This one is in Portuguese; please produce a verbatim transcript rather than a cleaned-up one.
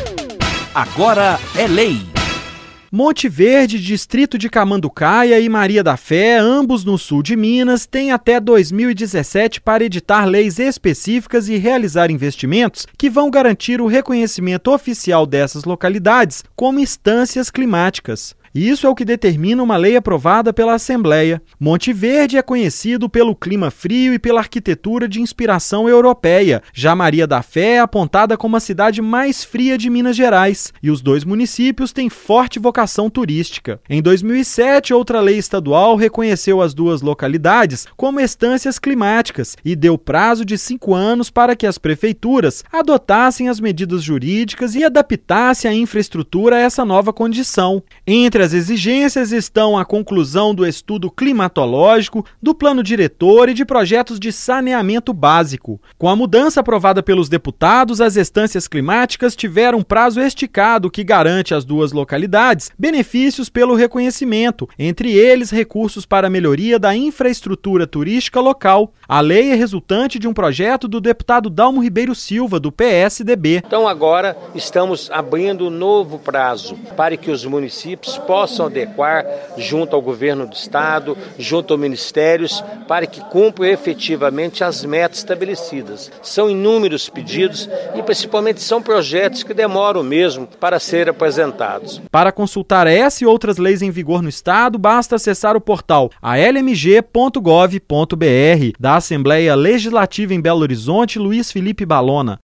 Agora é lei. Monte Verde, Distrito de Camanducaia e Maria da Fé, ambos no sul de Minas, têm até dois mil e dezessete para editar leis específicas e realizar investimentos que vão garantir o reconhecimento oficial dessas localidades como instâncias climáticas. Isso é o que determina uma lei aprovada pela Assembleia. Monte Verde é conhecido pelo clima frio e pela arquitetura de inspiração europeia. Já Maria da Fé é apontada como a cidade mais fria de Minas Gerais. E os dois municípios têm forte vocação turística. Em dois mil e sete, outra lei estadual reconheceu as duas localidades como estâncias climáticas e deu prazo de cinco anos para que as prefeituras adotassem as medidas jurídicas e adaptassem a infraestrutura a essa nova condição. Entre as exigências estão a conclusão do estudo climatológico, do plano diretor e de projetos de saneamento básico. Com a mudança aprovada pelos deputados, as estâncias climáticas tiveram um prazo esticado que garante às duas localidades benefícios pelo reconhecimento, entre eles recursos para a melhoria da infraestrutura turística local. A lei é resultante de um projeto do deputado Dalmo Ribeiro Silva, do P S D B. Então agora estamos abrindo um novo prazo para que os municípios possam adequar junto ao governo do estado, junto aos ministérios, para que cumpram efetivamente as metas estabelecidas. São inúmeros pedidos e principalmente são projetos que demoram mesmo para serem apresentados. Para consultar essa e outras leis em vigor no estado, basta acessar o portal a l m g ponto gov ponto b r. Da Assembleia Legislativa em Belo Horizonte, Luiz Felipe Balona.